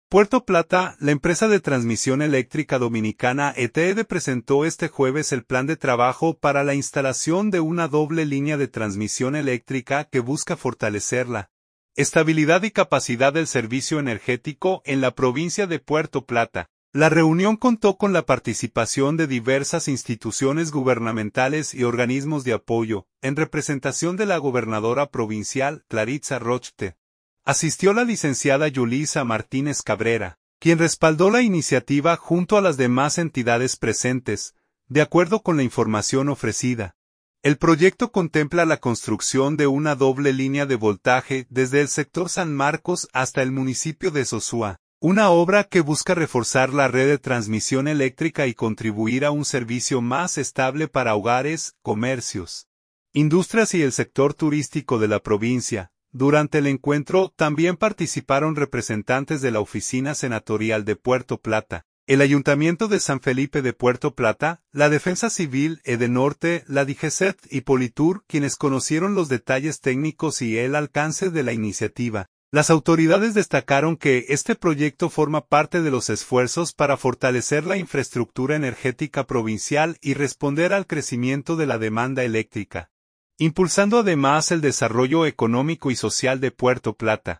Puerto Plata, la empresa de transmisión eléctrica dominicana ETED presentó este jueves el plan de trabajo para la instalación de una doble línea de transmisión eléctrica que busca fortalecer la estabilidad y capacidad del servicio energético en la provincia de Puerto Plata. La reunión contó con la participación de diversas instituciones gubernamentales y organismos de apoyo, en representación de la gobernadora provincial, Claritza Rochte. Asistió la licenciada Yulisa Martínez Cabrera, quien respaldó la iniciativa junto a las demás entidades presentes, de acuerdo con la información ofrecida. El proyecto contempla la construcción de una doble línea de voltaje desde el sector San Marcos hasta el municipio de Sosúa, una obra que busca reforzar la red de transmisión eléctrica y contribuir a un servicio más estable para hogares, comercios, industrias y el sector turístico de la provincia. Durante el encuentro también participaron representantes de la Oficina Senatorial de Puerto Plata, el Ayuntamiento de San Felipe de Puerto Plata, la Defensa Civil, Edenorte, la DIGESET y Politur, quienes conocieron los detalles técnicos y el alcance de la iniciativa. Las autoridades destacaron que este proyecto forma parte de los esfuerzos para fortalecer la infraestructura energética provincial y responder al crecimiento de la demanda eléctrica, impulsando además el desarrollo económico y social de Puerto Plata.